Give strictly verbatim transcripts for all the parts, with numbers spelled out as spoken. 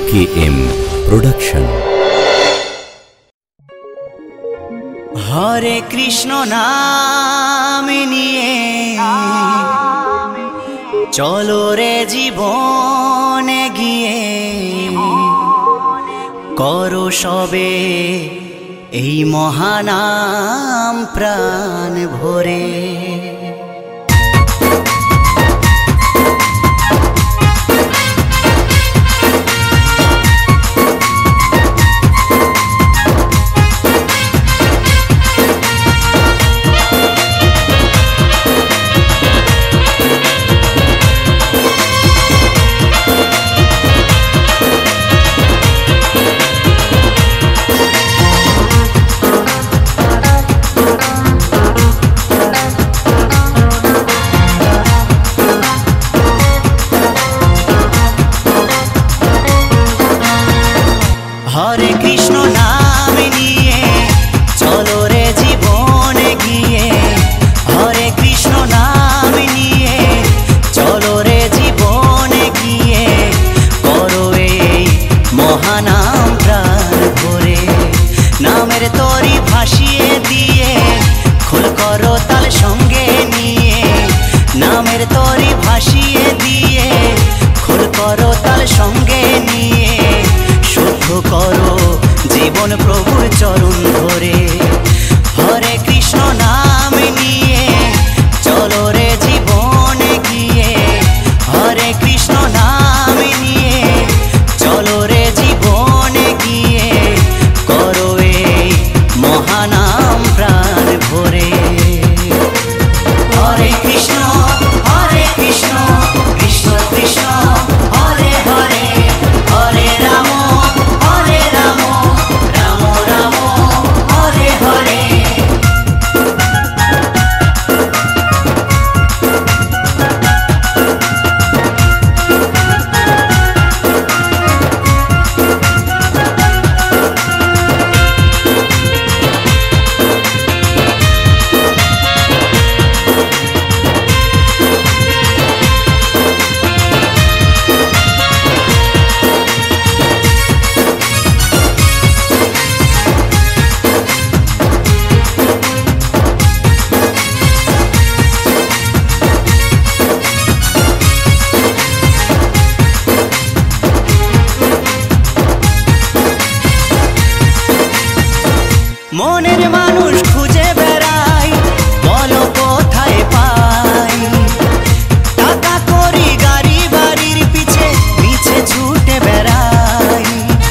কে M production. Hare Krishna নাম নিয়ে চলো রে জীবনে গিয়ে, করো সবে এই মহানাম প্রাণ ভরে। হরে কৃষ্ণ নাম নিয়ে চলো রে জীবনে গিয়ে, হরে কৃষ্ণ নাম নিয়ে চলো রে জীবনে গিয়ে, করো এই মহানাম প্রাণ ভরে। নামের তরি ভাসিয়ে দিয়ে খোল করো তাল সঙ্গে নিয়ে, নামের তরি ভাসিয়ে দিয়ে খোল করো তাল সঙ্গে নিয়ে, শুদ্ধ করো জীবন প্রভুর চরণ ধরে। হরে কৃষ্ণ নাম নিয়ে চলো রে জীবনে গিয়ে, হরে কৃষ্ণ নাম নিয়ে চলো রে জীবনে গিয়ে, করো এই মহানাম প্রাণ ভরে। হরে কৃষ্ণ হরে কৃষ্ণ কৃষ্ণ কৃষ্ণ হরে হরে, হরে রাম হরে রাম রাম রাম হরে হরে। মনের মানুষ খুঁজে বেড়াই, বলো কোথায় পাই, টাকা করি গাড়ি বাড়ির পিছে পিছে ছুটে বেড়াই।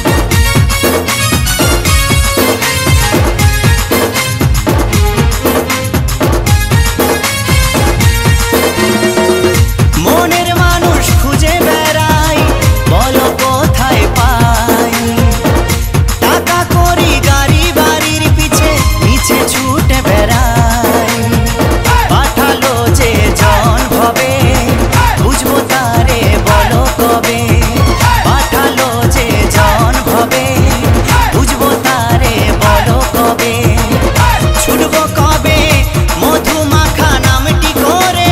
মনের মানুষ খুঁজে বেড়াই, বলো কোথায় পাই, টাকা করি গাড়ি বাড়ির পিছে পিছে ছুটে বেড়াই। পাঠালো যে জন ভবে বুঝবো তারে বলো কবে, পাঠালো যে জন ভবে বুঝবো তারে বলো কবে, ছুটবো কবে মধু মাখা নামটি করে,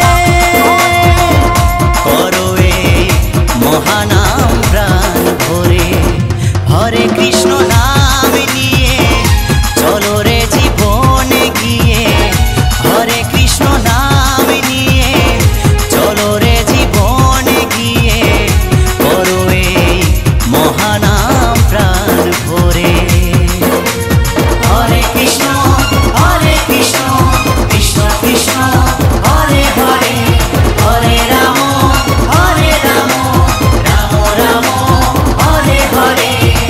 করো এই মহানাম প্রাণ ভরে। হরে কৃষ্ণ নাম নিয়ে চলো রে জীবনে গিয়ে, হরে কৃষ্ণ নাম নিয়ে চলো রে জীবনে গিয়ে, করো এই মহানাম প্রাণ ভরে। হরে কৃষ্ণ হরে কৃষ্ণ কৃষ্ণ কৃষ্ণ হরে হরে, হরে রাম হরে রাম রাম রাম হরে হরে।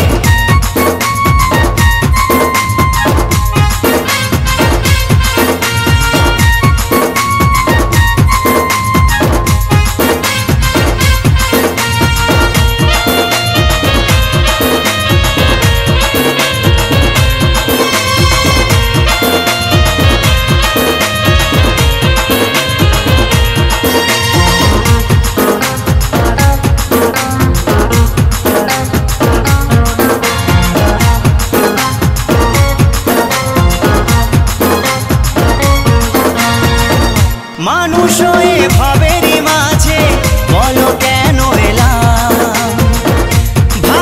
মানুষ হয়ে ভাবেরই মাঝে বলো কেন এলাম,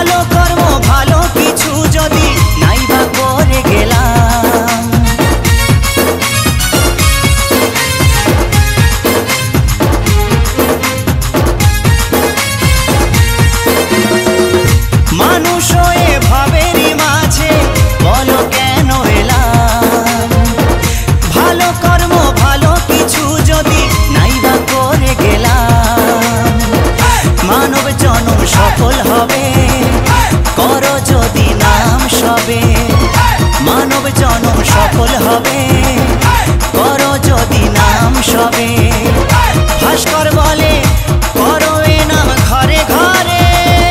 সফল হবে, করো যদি নাম সবে। ভাস্কর বলে করো এ নাম ঘরে ঘরে,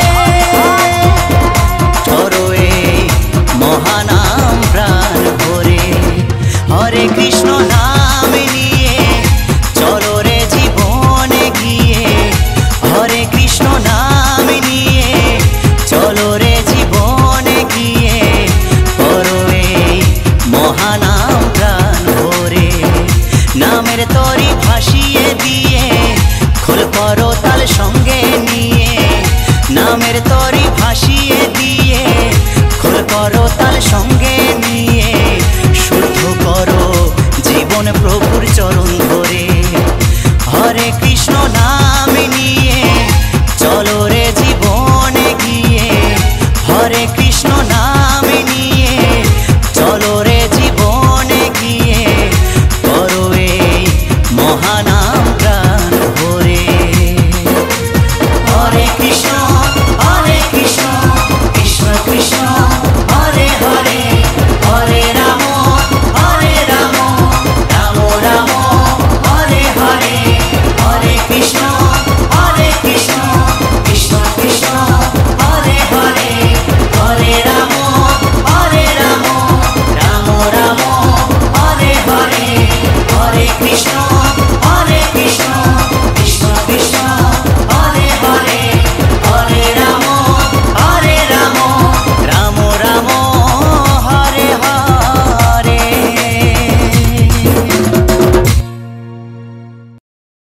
করো এই মহানাম প্রাণ ভরে। হরে কৃষ্ণ নাম নিয়ে চলো রে জীবনে গিয়ে, হরে কৃষ্ণ নাম নিয়ে চলো রে জীবনে গিয়ে, করো এই মহানাম প্রাণ ভরে। নামের তরি ভাসিয়ে দিয়ে খোল করো তাল সঙ্গে নিয়ে, নামের তরি ভাসিয়ে দিয়ে খোল করো তাল সঙ্গে নিয়ে, শুদ্ধ করো জীবন প্রভুর চরণ ধরে। হরে কৃষ্ণ নাম নিয়ে